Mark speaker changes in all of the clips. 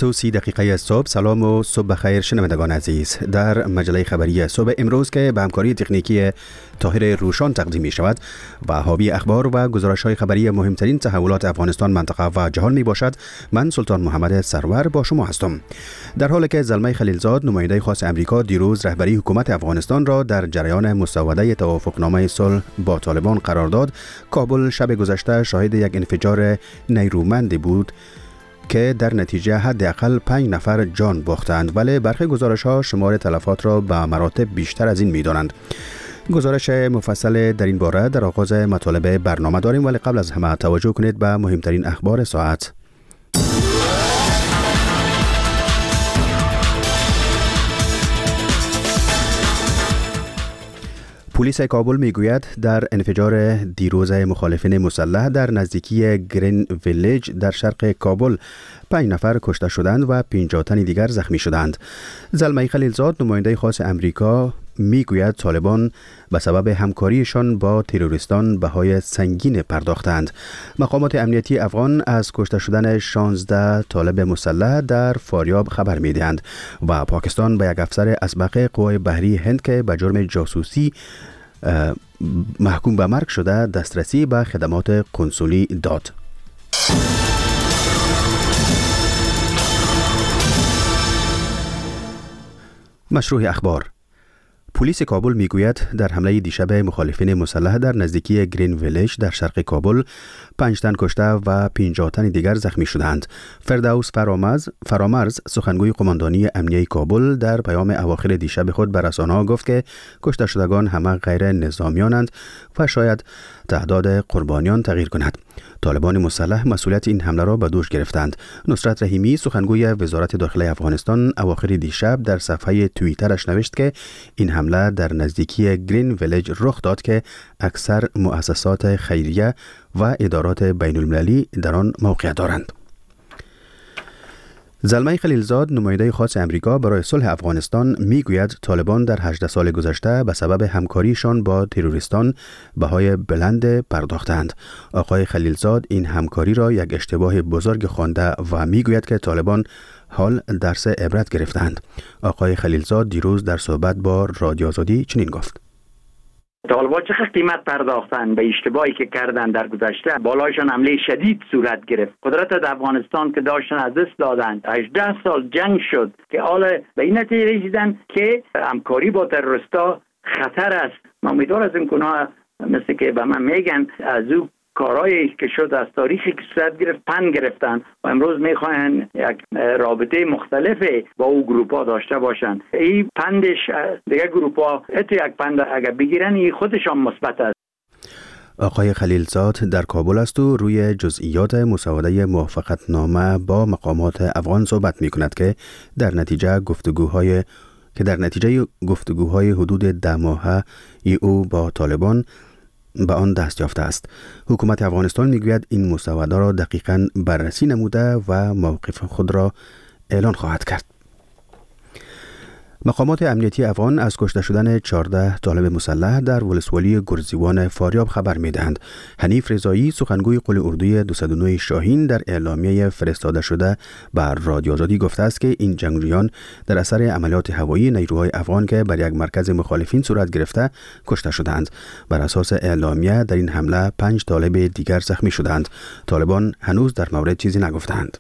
Speaker 1: 9:30 صبح. سلام و صبح بخیر شنوندگان عزیز. در مجله خبری صبح امروز که به همکاری تکنیکی طاهر روشان تقدیم می شود و حاوی اخبار و گزارش های خبری مهمترین تحولات افغانستان، منطقه و جهان می باشد، من سلطان محمد سرور با شما هستم. در حالی که زلمه خلیلزاد، نماینده خاص امریکا، دیروز رهبری حکومت افغانستان را در جریان مسوده توافقنامه صلح با طالبان قرار داد، کابل شب گذشته شاهد یک انفجار نیرومند بود که در نتیجه حداقل 5 نفر جان باختند، ولی برخی گزارش‌ها شمار تلفات را به مراتب بیشتر از این می‌دانند. گزارش مفصل در این باره در آغاز مطالب برنامه داریم، ولی قبل از همه توجه کنید به مهمترین اخبار ساعت. پلیس کابل میگوید در انفجار دیروز مخالفین مسلح در نزدیکی گرین ویلیج در شرق کابل 5 نفر کشته شدند و 50 تن دیگر زخمی شدند. زلمه خلیلزاد، نماینده خاص امریکا، میگوید طالبان به سبب همکاریشان با تروریستان بهای سنگین پرداختند. مقامات امنیتی افغان از کشته شدن 16 طالب مسلح در فاریاب خبر میدهند و پاکستان به یک افسر اسبق قوای بحری هند که به جرم جاسوسی محکوم به مرگ شده دسترسی به خدمات قنسولی داد. مشروع اخبار. پلیس کابل میگوید در حمله دیشب مخالفین مسلح در نزدیکی گرین ویلیج در شرق کابل 5 تن کشته و 50 تن دیگر زخمی شدند. فردوس فرامرز، سخنگوی قماندانی امنیه کابل، در پیام اواخر دیشب خود به رسانه‌ها گفت که کشته شدگان همه غیر نظامیانند و شاید تعداد قربانیان تغییر کند. طالبان مسلح مسئولیت این حمله را به دوش گرفتند. نصرت رحیمی، سخنگوی وزارت داخلی افغانستان، اواخر دیشب در صفحه توییترش نوشت که این حمله در نزدیکی گرین ویلیج رخ داد که اکثر مؤسسات خیریه و ادارات بین المللی در آن موقعیت دارند. زلمه خلیلزاد، نماینده خاص امریکا برای صلح افغانستان، میگوید طالبان در 18 سال گذشته به سبب همکاریشان با تروریستان بهای بلند پرداختند. آقای خلیلزاد این همکاری را یک اشتباه بزرگ خوانده و میگوید که طالبان حال درس عبرت گرفتند. آقای خلیلزاد دیروز در صحبت با رادیو آزادی چنین گفت:
Speaker 2: طالبان چقدر قیمت پرداختن به اشتباهی که کردن در گذشته. بالایشان حمله شدید صورت گرفت. قدرت در افغانستان که داشتن از دست دادن. 18 سال جنگ شد که حالا به این نتیجه رسیدن که همکاری با تروریستا خطر است. من امیدوار از این گناه مثل که به من میگن از او کارهایی که شد از تاریخی که صورت گرفت پند گرفتن و امروز میخواین یک رابطه مختلف با او گروپا داشته باشن. این پندش دیگه گروپا یک پند اگر بگیرن این خودشان مثبت است.
Speaker 1: آقای خلیلزاد در کابل است و روی جزئیات مسوده موافقتنامه با مقامات افغان صحبت میکند که در نتیجه گفتگوهای حدود 10 ماهه او با طالبان به آن دست یافته است. حکومت افغانستان میگوید این مسوده را دقیقاً بررسی نموده و موقف خود را اعلان خواهد کرد. مقامات امنیتی افغان از کشته شدن 14 طالب مسلح در ولسوالی گرزیوان فاریاب خبر میدهند. حنیف رضایی، سخنگوی قول اردوی 209 شاهین، در اعلامیه فرستاده شده بر رادیو آزادی گفته است که این جنگجویان در اثر عملیات هوایی نیروهای افغان که بر یک مرکز مخالفین صورت گرفته کشته شدند. بر اساس اعلامیه در این حمله 5 طالب دیگر زخمی شدند. طالبان هنوز در مورد چیزی نگفتند.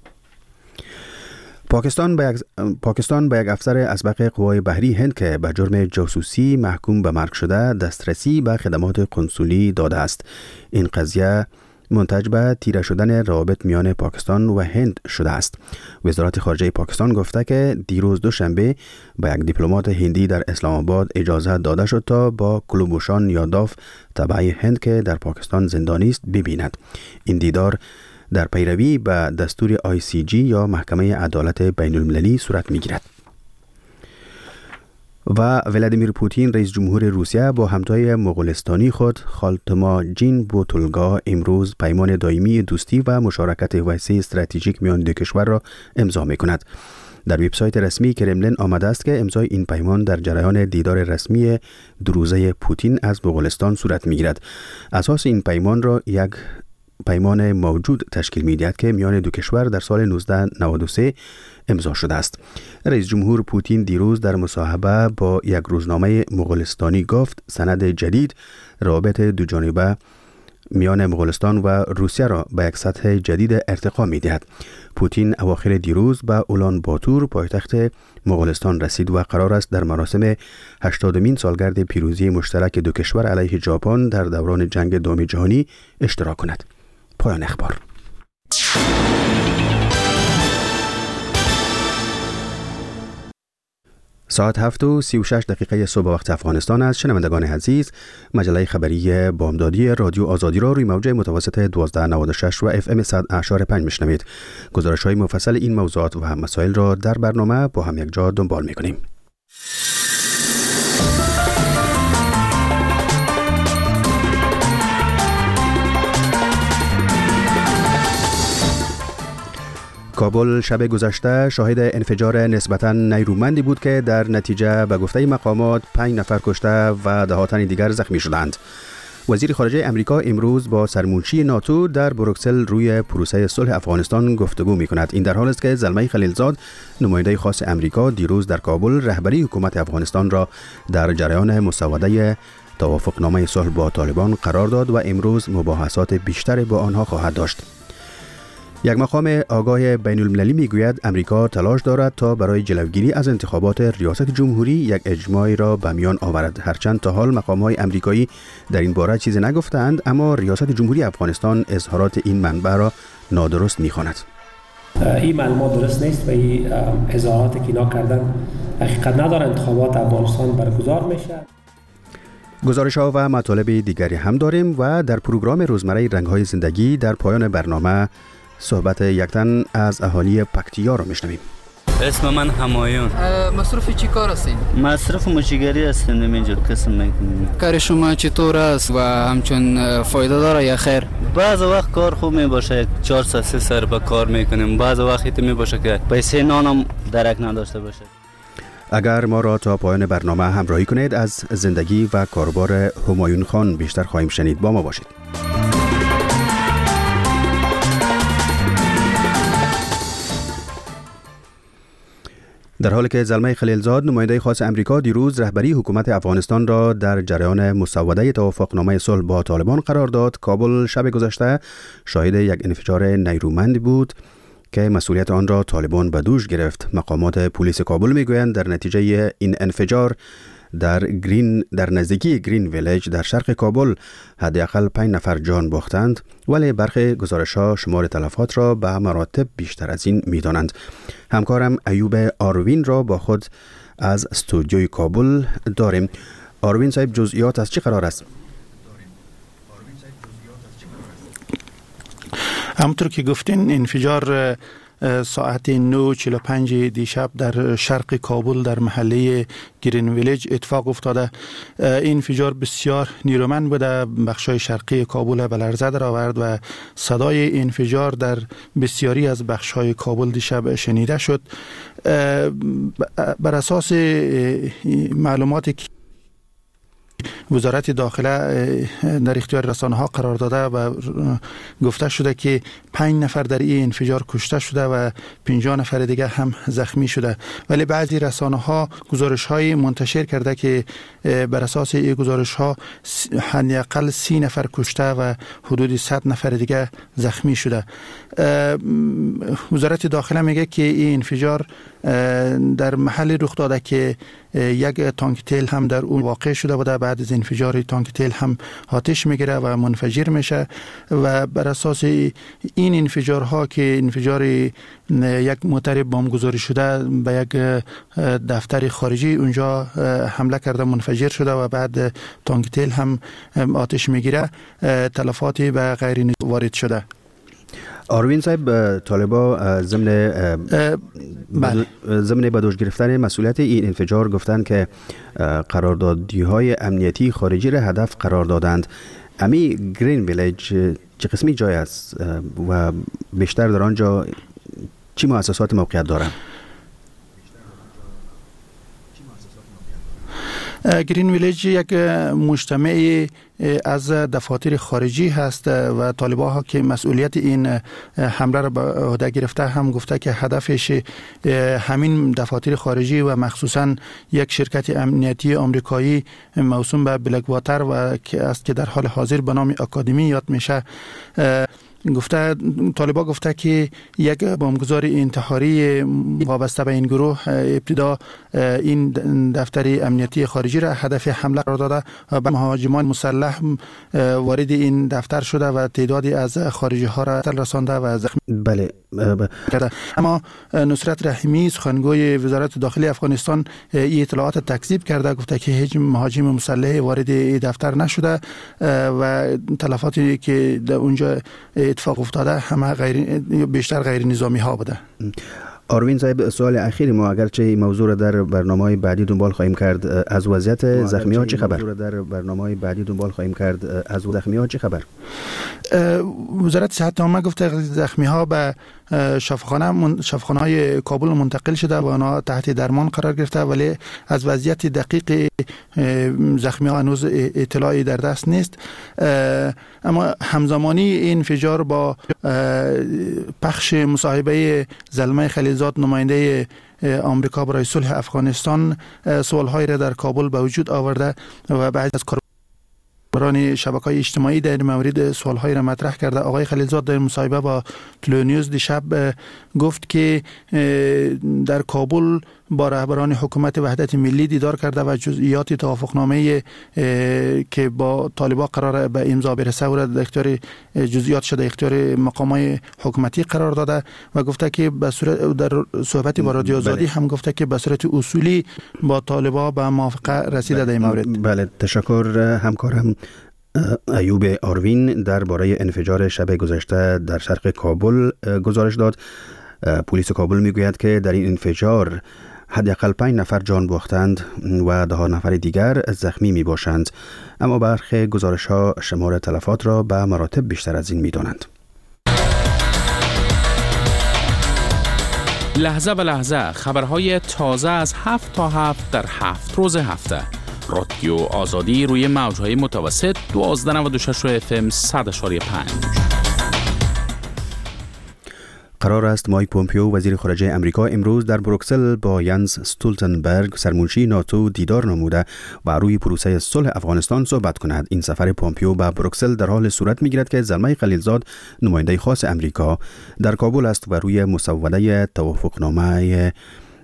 Speaker 1: پاکستان به یک افسر اسبق قوای بحری هند که به جرم جاسوسی محکوم به مرگ شده دسترسی به خدمات قنسولی داده است. این قضیه منتج به تیره شدن روابط میان پاکستان و هند شده است. وزارت خارجه پاکستان گفته که دیروز دوشنبه به یک دیپلمات هندی در اسلام آباد اجازه داده شد تا با کلوبوشان یاداف تبع هند که در پاکستان زندانی است ببیند. این دیدار در پیروی به دستور ICJ یا محکمه عدالت بین المللی صورت می‌گیرد. و ولادیمیر پوتین، رئیس جمهور روسیه، با همتای مغولستانی خود خالتماجین بوتولگا امروز پیمان دائمی دوستی و مشارکت وسیع استراتژیک میان دو کشور را امضا می‌کند. در وبسایت رسمی کرملین آمده است که امضای این پیمان در جریان دیدار رسمی 2 روزه پوتین از مغولستان صورت می‌گیرد. اساس این پیمان را یک پیمان موجود تشکیل می‌دهد که میان دو کشور در سال 1993 امضا شده است. رئیس جمهور پوتین دیروز در مصاحبه با یک روزنامه مغولستانی گفت سند جدید روابط دو جانبه میان مغولستان و روسیه را به یک سطح جدید ارتقا می‌دهد. پوتین اواخر دیروز به اولان باتور پایتخت مغولستان رسید و قرار است در مراسم 80مین سالگرد پیروزی مشترک دو کشور علیه ژاپن در دوران جنگ دوم جهانی اشتراک کند. پایان اخبار. ساعت 7:36 صبح وقت افغانستان است. شنوندگان عزیز، مجله خبری بامدادی رادیو آزادی را روی موج متوسط 1296 و FM 100.5 میشنوید. گزارش‌های مفصل این موضوعات و مسائل را در برنامه با هم یک جا دنبال می‌کنیم. کابل شب گذشته شاهد انفجار نسبتاً نیرومندی بود که در نتیجه به گفته مقامات 5 نفر کشته و ده تن دیگر زخمی شدند. وزیر خارجه امریکا امروز با سرمنشی ناتو در بروکسل روی پروسه صلح افغانستان گفتگو می‌کند. این در حال است که زلمه خلیلزاد نماینده خاص امریکا دیروز در کابل رهبری حکومت افغانستان را در جریان مسوده توافقنامه صلح با طالبان قرار داد و امروز مباحثات بیشتر با آنها خواهد داشت. یک مقام آگاه بین المللی میگوید امریکا تلاش دارد تا برای جلوگیری از انتخابات ریاست جمهوری یک اجماعی را به میان آورد. هرچند تا حال مقام‌های امریکایی در این باره چیزی نگفتند، اما ریاست جمهوری افغانستان اظهارات این منبع را نادرست می‌خواند.
Speaker 3: این معلومات درست نیست و این اظهاراتی که اینا کردن حقیقت نداره. انتخابات افغانستان برگزار میشه.
Speaker 1: گزارش‌ها و مطالب دیگری هم داریم و در پروگرام روزمره رنگ‌های زندگی در پایان برنامه صحبت یک تن از اهالی پکتیا را میشنویم.
Speaker 4: اسم من همایون.
Speaker 5: مصروف چی کار هستین؟
Speaker 4: مصروف مشیگری هستیم، اینجا قسم میکنیم.
Speaker 5: کار شما چطور است و همچون فایده داره یا خیر؟
Speaker 4: بعض وقت کار خوب می باشه، 4 ساعت 3 ساعت با کار میکنیم. بعض وقت می باشه که پیسه نانم درک نداشته باشه.
Speaker 1: اگر ما را تا پایان برنامه همراهی کنید از زندگی و کاربار همایون خان بیشتر خواهیم شنید. با ما باشید. در حالی که زلمه خلیلزاد نماینده خاص امریکا دیروز رهبری حکومت افغانستان را در جریان مسوده توافقنامه صلح با طالبان قرار داد، کابل شب گذشته شاهد یک انفجار نیرومند بود که مسئولیت آن را طالبان به دوش گرفت. مقامات پلیس کابل میگویند در نتیجه این انفجار در نزدیکی گرین ویلیج در شرق کابل حداقل 5 نفر جان باختند، ولی برخی گزارش‌ها شمار تلفات را به مراتب بیشتر از این می‌دانند. همکارم ایوب آروین را با خود از استودیوی کابل داریم. آروین صاحب، جزئیات از چی قرار است؟
Speaker 6: همونطور که گفتین انفجار ساعت 9:45 دیشب در شرق کابل در محله گرین ویلیج اتفاق افتاده. این انفجار بسیار نیرومند بوده، بخشای شرقی کابل به لرزه در آورد و صدای انفجار در بسیاری از بخشای کابل دیشب شنیده شد. بر اساس معلوماتی که وزارت داخله در اختیار رسانه ها قرار داده و گفته شده که 5 نفر در این انفجار کشته شده و 50 نفر دیگه هم زخمی شده، ولی بعضی رسانه ها گزارش های منتشر کرده که بر اساس این گزارش ها حداقل 30 نفر کشته و حدود 100 نفر دیگه زخمی شده. وزارت داخله میگه که این انفجار در محل رخ داده که یک تانک تیل هم در اون واقع شده بوده. بعد از انفجار تانک تیل هم آتش میگیره و منفجر میشه و بر اساس این انفجارها که انفجار یک موتر بمبگذاری شده به یک دفتر خارجی اونجا حمله کرده منفجر شده و بعد تانک تیل هم آتش میگیره، تلفاتی به غیر وارد شده.
Speaker 1: آروین صاحب، طالبا ضمن به دوش گرفتن مسئولیت این انفجار گفتند که قراردادی‌های امنیتی خارجی را هدف قرار دادند. امی گرین ویلیج چه قسمی جای است و بیشتر در آنجا چی مؤسسات موقعیت دارند؟
Speaker 6: گرین ویلیج یک مجتمع از دفاتر خارجی هست و طالبان ها که مسئولیت این حمله را به عهده گرفته هم گفته که هدفش همین دفاتر خارجی و مخصوصا یک شرکت امنیتی آمریکایی موسوم به بلک واتر و که است که در حال حاضر به نام آکادمی یاد میشه گفته طالبان گفته که یک بمبگذار انتحاری وابسته به این گروه ابتدا این دفتر امنیتی خارجی را هدف حمله قرار داده و مهاجمان مسلح وارد این دفتر شده و تعدادی از خارجی ها را رسانده و زخمی کرده. اما نصرت رحیمی سخنگوی وزارت داخلی افغانستان این اطلاعات تکذیب کرده، گفته که هیچ مهاجم مسلح وارد دفتر نشده و تلفاتی که در اونجا اتفاق افتاده همه بیشتر غیر نظامی ها بوده.
Speaker 1: آروین صاحب، سوال اخیر ما، اگرچه این موضوع را در برنامه‌های بعدی دنبال خواهیم کرد، از وضعیت زخمی‌ها چه خبر؟ چه خبر؟
Speaker 6: وزارت صحت عامه گفته زخمی‌ها به شفاخانه‌های کابل منتقل شده و آنها تحت درمان قرار گرفته، ولی از وضعیت دقیق زخمی‌ها هنوز اطلاعی در دست نیست. اما همزمانی این انفجار با پخش مصاحبه زلمه خلیلزاد نماینده آمریکا برای صلح افغانستان سوال‌هایی را در کابل به وجود آورده و بعضی از بران شبکه‌های اجتماعی در مورد سوال‌های را مطرح کرده. آقای خلیلزاد در مصاحبه با تلونیوز دیشب گفت که در کابل با رهبران حکومت وحدت ملی دیدار کرده و جزئیات توافقنامه که با طالبان قرار به امضا برسه و در اختیار جزئیات شده اختیار مقامات حکومتی قرار داده و گفته که به صورت در صحبتی با رادیو آزادی هم گفته که به صورت اصولی با طالبان به موافقه رسیده در این مورد.
Speaker 1: بله، تشکر همکارم ایوب آروین درباره انفجار شب گذشته در شرق کابل گزارش داد. پلیس کابل میگوید که در این انفجار حداقل 5 نفر جان باختند و 10 نفر دیگر زخمی می باشند، اما برخی گزارش‌ها شمار تلفات را به مراتب بیشتر از این می دانند.
Speaker 7: لحظه به لحظه خبرهای تازه از 7 تا 7 در 7 روز هفته. رادیو آزادی روی موج‌های متوسط 1296 FM 100.5.
Speaker 1: قرار است مایک پومپیو وزیر خارجه امریکا امروز در بروکسل با ینس استولتنبرگ سرمنشی ناتو دیدار نموده و روی پروسه صلح افغانستان صحبت کند. این سفر پومپیو به بروکسل در حال صورت می‌گیرد که زلمه خلیلزاد نماینده خاص امریکا در کابل است و روی مسوده توافقنامه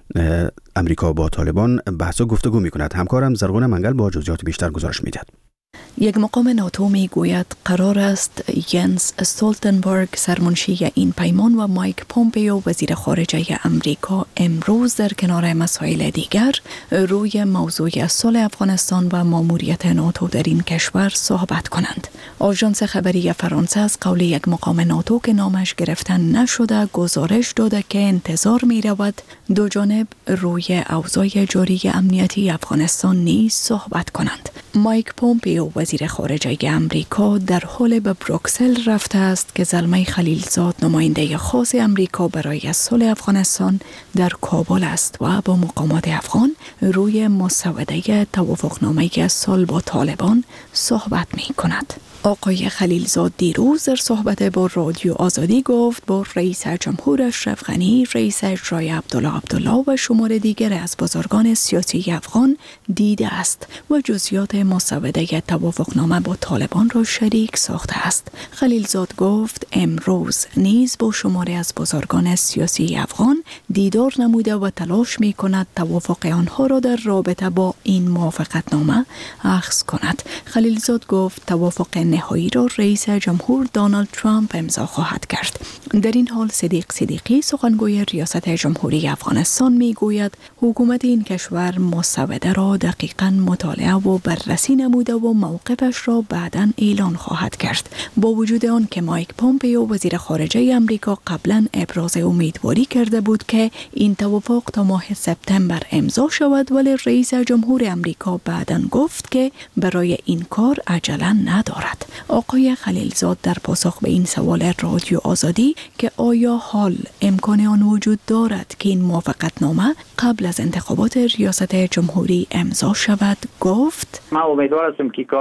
Speaker 1: امریکا با طالبان بحث و گفتگو می‌کند. همکارم زرغون منگل با جزئیات بیشتر گزارش می‌دهد.
Speaker 8: یک مقام ناتو می گوید قرار است ینس استولتنبرگ سرمنشی این پیمان و مایک پومپیو وزیر خارجه امریکا امروز در کنار مسائل دیگر روی موضوع صلح افغانستان و ماموریت ناتو در این کشور صحبت کنند. آژانس خبری فرانسه از قول یک مقام ناتو که نامش گرفتن نشده گزارش داده که انتظار می رود دو جانب روی اوضاع جاری امنیتی افغانستان نیز صحبت کنند. مایک پومپیو وزیر خارجه امریکا در حال به بروکسل رفته است که زلمه خلیلزاد نماینده خاص امریکا برای صلح افغانستان در کابل است و با مقامات افغان روی مسوده توافقنامه صلح با طالبان صحبت می کند. آقای خلیلزاد دیروز در صحبت با رادیو آزادی گفت با رئیس جمهور اشرف غنی، رئیس اجرایی عبدالله و شمار دیگر از بزرگان سیاسی افغان دیده است و جزئیات مسوده توافقنامه با طالبان را شریک ساخته است. خلیلزاد گفت امروز نیز با شماری از بزرگان سیاسی افغان دیدار نموده و تلاش می کند توافق آنها را در رابطه با این موافقتنامه اخذ کند. خلیلزاد گفت توافق نهایی را رئیس جمهور دونالد ترامپ امضا خواهد کرد. در این حال صدیق صدیقی سخنگوی ریاست جمهوری افغانستان می گوید حکومت این کشور مسوده را دقیقاً مطالعه و بررسی نموده و موقفش را بعداً اعلان خواهد کرد. با وجود آن که مایک پومپیو وزیر خارجه امریکا قبلاً ابراز امیدواری کرده بود که این توافق تا ماه سپتامبر امضا شود، ولی رئیس جمهور امریکا بعداً گفت که برای این کار عجله ندارد. آقای خلیلزاد در پاسخ به این سوال رادیو آزادی که آیا حال امکان آن وجود دارد که این موافقتنامه قبل از انتخابات ریاست جمهوری امضا شود گفت:
Speaker 2: من امیدوار هستم که کار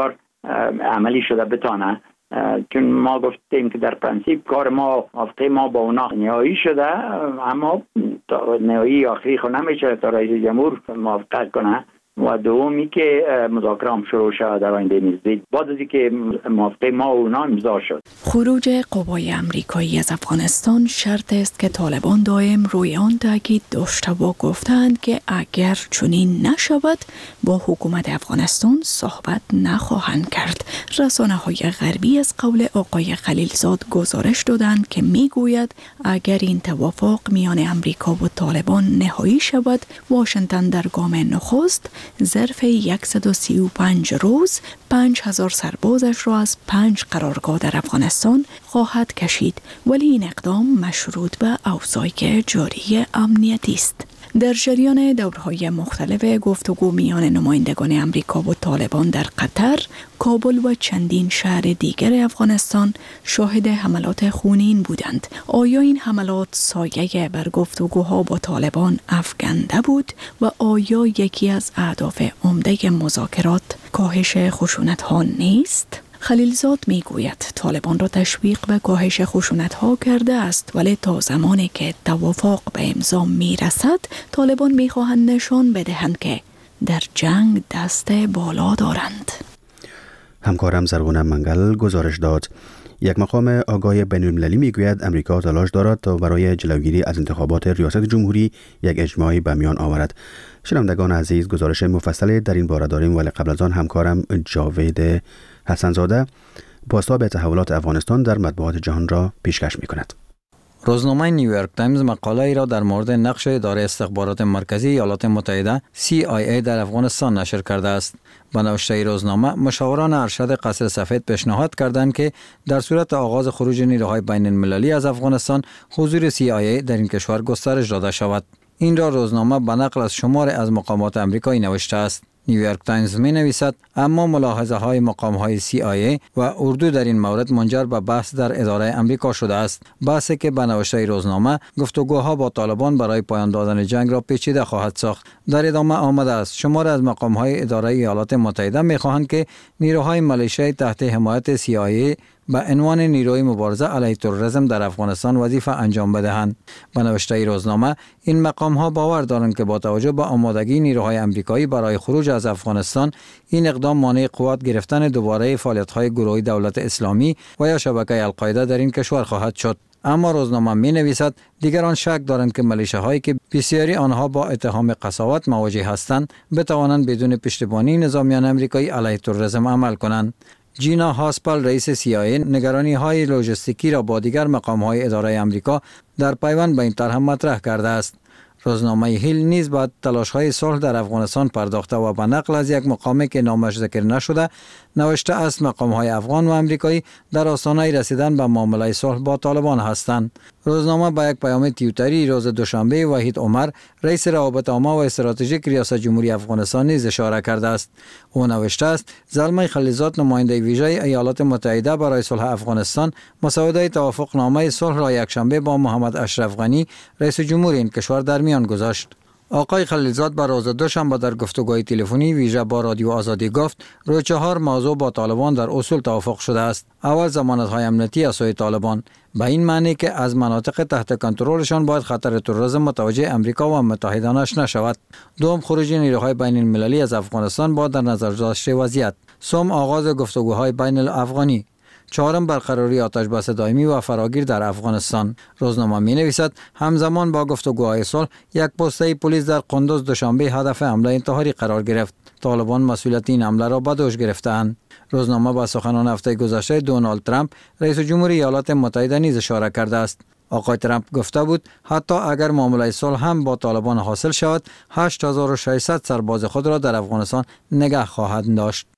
Speaker 2: عملی شده بتانه. چون ما گفتیم که در پرانسیپ کار ما موافقه ما با اونا نهایی شده، اما نهایی آخری خود نمیشه تا رئیس جمهور موافقت کنه و دومی که مذاکره هم شروع شد در آینده نزدیک بعد از اینکه موافقه ما و اونا امضا شد.
Speaker 8: خروج قوای آمریکایی از افغانستان شرط است که طالبان دائم روی آن تاکید داشته و گفتند که اگر چنین نشود با حکومت افغانستان صحبت نخواهند کرد. رسانه‌های غربی از قول آقای خلیلزاد گزارش دادند که میگوید اگر این توافق میان آمریکا و طالبان نهایی شود، واشنگتن در گام نخست ظرف 135 روز 5000 سربازش را از 5 قرارگاه در افغانستان خواهد کشید، ولی این اقدام مشروط به اوضاع جاری امنیتی است. در جریان دورهای مختلف گفتگو میان نمایندگان آمریکا و طالبان در قطر، کابل و چندین شهر دیگر افغانستان شاهد حملات خونین بودند. آیا این حملات سایه بر گفتگوها با طالبان افکنده بود و آیا یکی از اهداف عمده مذاکرات کاهش خشونت‌ها نیست؟ خلیلزاد میگوید طالبان را تشویق به کاهش خشونت‌ها کرده است، ولی تا زمانی که توافق به امضا میرسد طالبان میخواهند نشان بدهند که در جنگ دست بالا دارند.
Speaker 1: همکارم زرغونه منگل گزارش داد. یک مقام آگاه بین‌المللی میگوید امریکا تلاش دارد تا برای جلوگیری از انتخابات ریاست جمهوری یک اجماعی به میان آورد. شنوندگان عزیز، گزارش مفصل در این باره داریم، ولی قبل از آن همکارم جاوید حسنزاده بازتاب تحولات افغانستان در مطبوعات جهان را پیشکش می‌کند.
Speaker 9: روزنامه نیویورک تایمز مقاله ای را در مورد نقش اداره استخبارات مرکزی ایالات متحده CIA در افغانستان نشر کرده است. به نوشته روزنامه، مشاوران ارشد قصر سفید پیشنهاد کردند که در صورت آغاز خروج نیروهای بین المللی از افغانستان، حضور CIA در این کشور گسترش داده شود. این را روزنامه به نقل از شمار از مقامات آمریکایی نوشته است. نیویورک تایمز می نویسد اما ملاحظه های مقام های CIA و اردو در این مورد منجر به بحث در اداره آمریکا شده است. بحثی که به نوشته روزنامه گفتگوها با طالبان برای پایان دادن جنگ را پیچیده خواهد ساخت. در ادامه آمده است شمار از مقام های اداره ایالات متحده می خواهند که نیروهای ملیشیایی تحت حمایت CIA به عنوان نیروی مبارزه علیه تروریسم در افغانستان وظیفه انجام بدهند. به نوشته روزنامه، این مقام ها باور دارند که با توجه به آمادگی نیروهای آمریکایی برای خروج از افغانستان، این اقدام مانع قوت گرفتن دوباره فعالیت‌های گروهی دولت اسلامی و یا شبکه القاعده در این کشور خواهد شد. اما روزنامه می نویسد دیگران شک دارند که ملیشه‌هایی که بسیاری آنها با اتهام قساوت مواجه هستند بتوانند بدون پشتیبانی نظامیان آمریکایی علیه تروریسم عمل کنند. جینا هاسپل رئیس CIA نگرانی های لوجستیکی را با دیگر مقام های اداره آمریکا در پیوند به این طرح مطرح کرده است. روزنامه هیل نیز به تلاش های صلح در افغانستان پرداخته و به نقل از یک مقامی که نامش ذکر نشده نوشته است مقام های افغان و آمریکایی در آستانه رسیدن به معامله صلح با طالبان هستند. روزنامه با یک پیام توییتری روز دوشنبه وحید عمر رئیس روابط عامه و استراتژیک ریاست جمهوری افغانستان نیز اشاره کرده است. او نوشته است زلمه خلیلزاد نماینده ویژه ایالات متحده برای صلح افغانستان مسوده توافق نامه صلح را یکشنبه با محمد اشرف غنی رئیس جمهور این کشور در میان گذاشت. آقای خلیلزاد بر روز دوشنبه در گفتگوی تلفنی ویژه با رادیو آزادی گفت روی 4 موضوع با طالبان در اصول توافق شده است. اول، ضمانت‌های امنیتی از سوی طالبان، به این معنی که از مناطق تحت کنترلشان باید خطر تروریسم متوجه امریکا و متحدانش نشود. دوم، خروج نیروهای بین المللی از افغانستان با در نظر داشته وضعیت. سوم، آغاز گفتگوهای بین الافغانی. چهارم، برقراری آتش بس دائمی و فراگیر در افغانستان. روزنامه می نویسد همزمان با گفتگوهای صلح یک پسته پلیس در قندوز دوشنبه هدف حمله انتحاری قرار گرفت. طالبان مسئولیت این حمله را به دوش گرفتند. روزنامه با سخنان هفته گذشته دونالد ترامپ رئیس جمهور ایالات متحده نیز اشاره کرده است. آقای ترامپ گفته بود حتی اگر معامله صلح هم با طالبان حاصل شود 8600 سرباز خود را در افغانستان نگه خواهند داشت.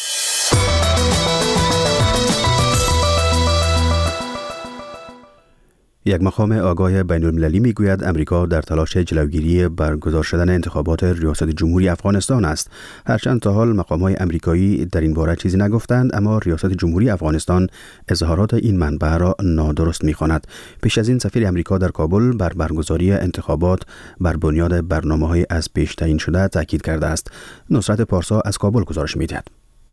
Speaker 1: یک مقام آگاه بین‌المللی میگوید امریکا در تلاش جلوگیری برگزار شدن انتخابات ریاست جمهوری افغانستان است. هرچند تا حال مقام‌های امریکایی در این باره چیزی نگفتند، اما ریاست جمهوری افغانستان اظهارات این منبع را نادرست می‌خواند. پیش از این سفیر امریکا در کابل بر برگزاری انتخابات بر بنیاد برنامه‌های از پیش تعیین شده تاکید کرده است. نصرت پارسا از کابل گزارش می‌دهد.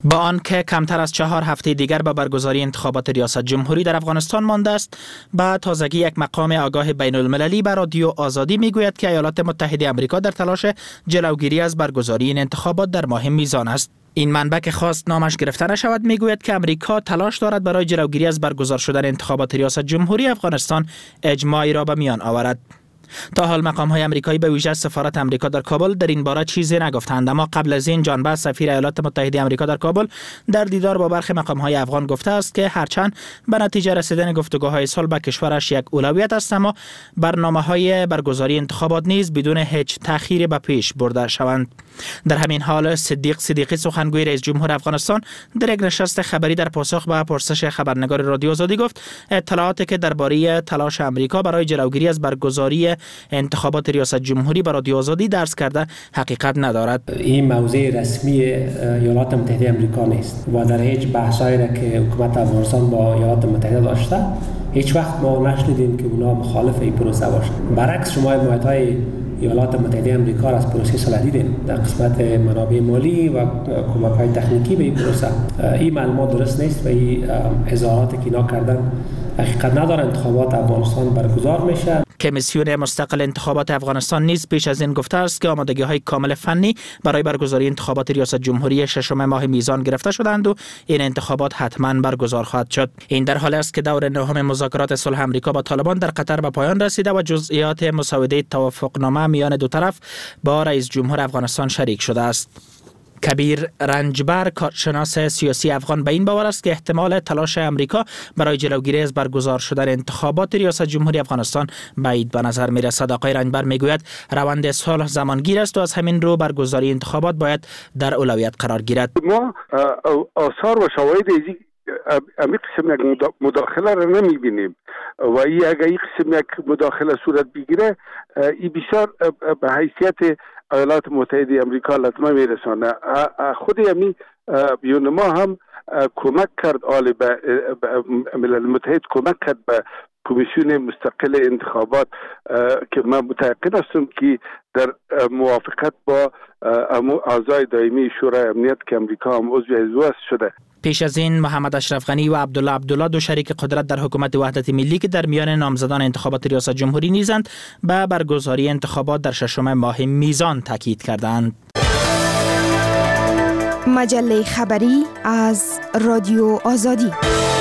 Speaker 10: با آنکه کمتر از 4 هفته دیگر به برگزاری انتخابات ریاست جمهوری در افغانستان مانده است، با تازگی یک مقام آگاه بین المللی به رادیو آزادی میگوید که ایالات متحده آمریکا در تلاش جلوگیری از برگزاری این انتخابات در ماه میزان است. این منبع که خواست نامش گرفته نشود میگوید که امریکا تلاش دارد برای جلوگیری از برگزار شدن انتخابات ریاست جمهوری افغانستان اجماعی را به میان آورد. تا حال مقام‌های آمریکایی به ویژه سفارت آمریکا در کابل در این باره چیزی نگفتند، اما قبل از این جان باس سفیر ایالات متحده آمریکا در کابل در دیدار با برخی مقام‌های افغان گفته است که هرچند به نتیجه رسیدن گفتگوهای صلح به کشورش یک اولویت است، اما برنامه‌های برگزاری انتخابات نیز بدون هیچ تأخیری به پیش برده شوند. در همین حال صدیق صدیقی سخنگوی رئیس جمهور افغانستان در یک نشست خبری در پاسخ به پرسش خبرنگار رادیو آزادی گفت اطلاعاتی که درباره تلاش آمریکا برای جلوگیری از برگزاری انتخابات ریاست جمهوری به رادیو آزادی درس کرده حقیقت ندارد.
Speaker 3: این موضع رسمی ایالات متحده آمریکا نیست و در هیچ بحثایی که حکومت افغانستان با ایالات متحده داشته هیچ وقت ما نشنیدیم که اونا مخالف این پروسه باشند. برعکس شما حمایت‌های ایالات متحده آمریکا را از پروسه صلح دیدیم در قسمت منابع مالی و کمک‌های تکنیکی به این پروسه. این معلومات درست نیست و این اظهاراتی که اینا کردن حقیقت نداره. انتخابات افغانستان برگزار میشه.
Speaker 10: کمیسیون مستقل انتخابات افغانستان نیز پیش از این گفته است که آمادگی‌های کامل فنی برای برگزاری انتخابات ریاست جمهوری 6 ماه میزان گرفته شدند و این انتخابات حتما برگزار خواهد شد. این در حالی است که دور نهم مذاکرات صلح آمریکا با طالبان در قطر به پایان رسیده و جزئیات مسوده توافقنامه میان دو طرف با رئیس جمهور افغانستان شریک شده است. کبیر رنجبر کارشناس سیاسی افغان به این باور است که احتمال تلاش امریکا برای جلوگیری از برگزار شدن انتخابات ریاست جمهوری افغانستان بعید به نظر می‌رسد. آقای رنجبر میگوید روند صلح زمانگیر است و از همین رو برگزاری انتخابات باید در اولویت قرار گیرد.
Speaker 11: ما آثار و شواهد امی قسم یک مداخله را نمی‌بینیم و اگر این قسم یک مداخله صورت بگیره این بسیار به حیثیت ایالات متحده آمریکا لطمه میرسانه. خود امی یونما هم کمک کرد به ملل متحد کمک کرد به کمیسیون مستقل انتخابات که من متأکد هستم که در موافقت با اعضای دائمی شورای امنیت که امریکا هم عضو حزب شده.
Speaker 10: پیش از این محمد اشرف غنی و عبدالله دو شریک قدرت در حکومت وحدت ملی که در میان نامزدان انتخابات ریاست جمهوری نیزند به برگزاری انتخابات در 6 ماه میزان تاکید کردند.
Speaker 12: مجله خبری از رادیو آزادی.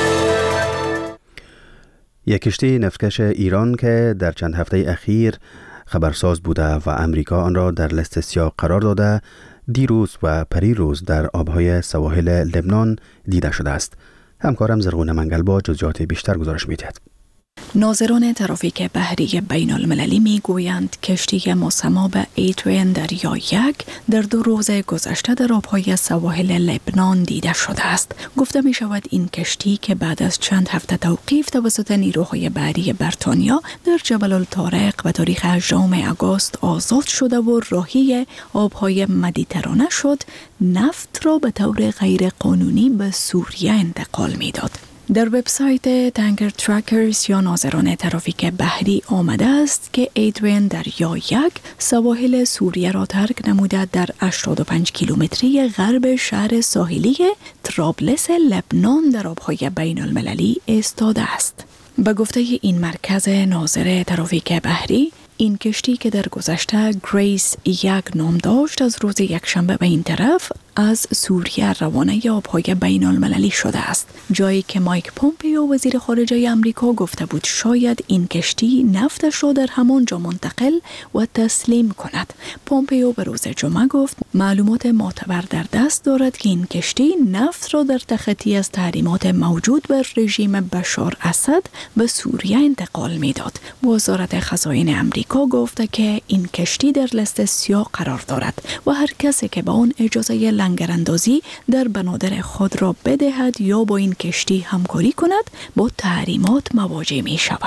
Speaker 1: یک کشتی نفتکش ایران که در چند هفته اخیر خبرساز بوده و امریکا آن را در لیست سیاه قرار داده، دیروز و پریروز در آبهای سواحل لبنان دیده شده است. همکارم زرغون منگل با جزئیات بیشتر گزارش می‌دهد.
Speaker 8: ناظران ترافیک بحری بین المللی می گویند کشتی مسما به ایدریان دریا یک در 2 روز گذشته در آبهای سواحل لبنان دیده شده است. گفته می شود این کشتی که بعد از چند هفته توقیف توسط نیروهای بحری بریتانیا در جبل الطارق به تاریخ 18 آگوست آزاد شده و راهی آبهای مدیترانه شد، نفت را به طور غیر قانونی به سوریه انتقال می داد. در وبسایت تانکر ترکرز یا ناظران ترافیک بحری آمده است که ایدریان دریا یک سواحل سوریه را ترک نموده در 85 کیلومتری غرب شهر ساحلی طرابلس لبنان در آبهای بین المللی ایستاده است. به گفته این مرکز ناظر ترافیک بحری، این کشتی که در گذشته گریس یک نام داشت از روز یکشنبه به این طرف از سوریه روانه آبهای بین المللی شده است، جایی که مایک پومپیو وزیر خارجه آمریکا گفته بود شاید این کشتی نفتش را در همانجا منتقل و تسلیم کند. پومپیو به روز جمعه گفت معلومات معتبر در دست دارد که این کشتی نفت را در تخطی از تحریمات موجود بر رژیم بشار اسد به سوریه انتقال میداد. وزارت خزائن آمریکا گفته که این کشتی در لیست سیاه قرار دارد و هر کسی که با آن اجازه لنگراندازی در بنادر خود را بدهد یا با این کشتی همکاری کند با تحریمات مواجه می شود.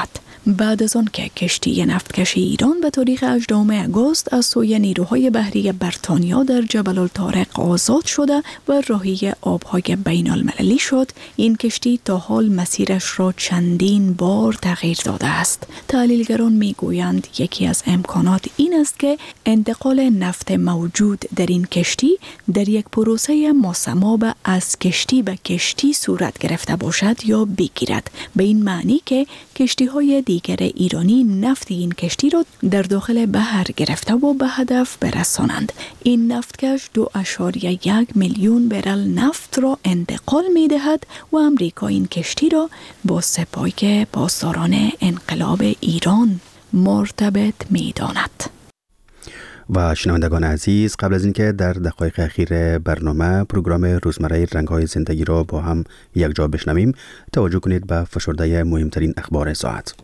Speaker 8: بعد از آن که کشتی نفتکشی ایران به تاریخ 18 آگوست از سوی نیروهای بحری بریتانیا در جبل الطارق آزاد شده و راهی آبهای بین المللی شد، این کشتی تا حال مسیرش را چندین بار تغییر داده است. تحلیلگران میگویند یکی از امکانات این است که انتقال نفت موجود در این کشتی در یک پروسه ماسماب از کشتی به کشتی صورت گرفته باشد یا بگیرد، به این معنی که کشتی‌های دیگر ایرانی نفت این کشتی را در داخل بحر گرفته و به هدف برسانند. این نفتکش 2.1 میلیون برل نفت را انتقال می دهد و امریکا این کشتی را با سپاه پاسداران انقلاب ایران مرتبط می داند.
Speaker 1: و شنوندگان عزیز، قبل از اینکه در دقایق اخیر برنامه پروگرام روزمره رنگ‌های زندگی را با هم یک جا بشنویم، توجه کنید به فشرده مهمترین اخبار ساعت.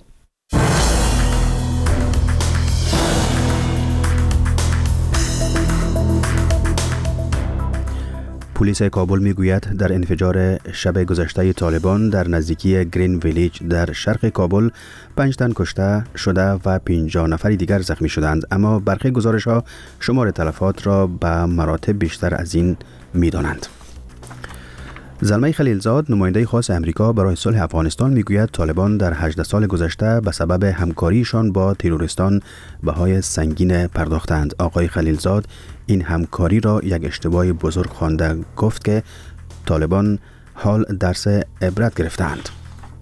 Speaker 1: پلیس کابل میگوید در انفجار شب گذشته طالبان در نزدیکی گرین ویلیج در شرق کابل 5 تن کشته شده و 50 نفر دیگر زخمی شدند، اما برخی گزارش‌ها شمار تلفات را به مراتب بیشتر از این می‌دانند. زلمه خلیلزاد، نماینده خاص امریکا برای صلح افغانستان، میگوید طالبان در 18 سال گذشته به سبب همکاریشان با تروریستان بهای سنگین پرداختند. آقای خلیلزاد این همکاری را یک اشتباه بزرگ خوانده، گفت که طالبان حال درس عبرت گرفتند.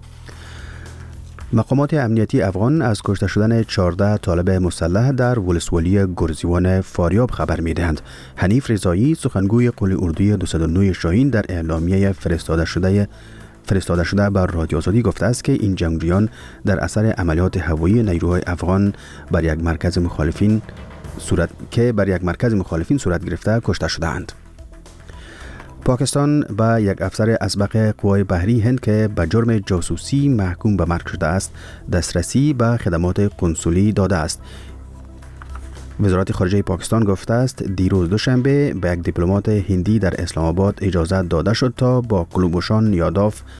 Speaker 1: مقامات امنیتی افغان از کشته شدن 14 طالب مسلح در ولسوالی گرزیوان فاریاب خبر می‌دهند. حنیف رضایی، سخنگوی قول اردوی 209 شاهین، در اعلامیه فرستاده شده بر رادیو آزادی گفته است که این جنگجویان در اثر عملیات هوایی نیروهای افغان بر یک مرکز مخالفین صورت گرفته کشته شدند. پاکستان به یک افسر اسبق قوای بحری هند که به جرم جاسوسی محکوم به مرگ شده است دسترسی به خدمات قنسولی داده است. وزارت خارجه پاکستان گفته است دیروز دوشنبه به یک دیپلمات هندی در اسلام آباد اجازه داده شد تا با کلوبوشان یاداف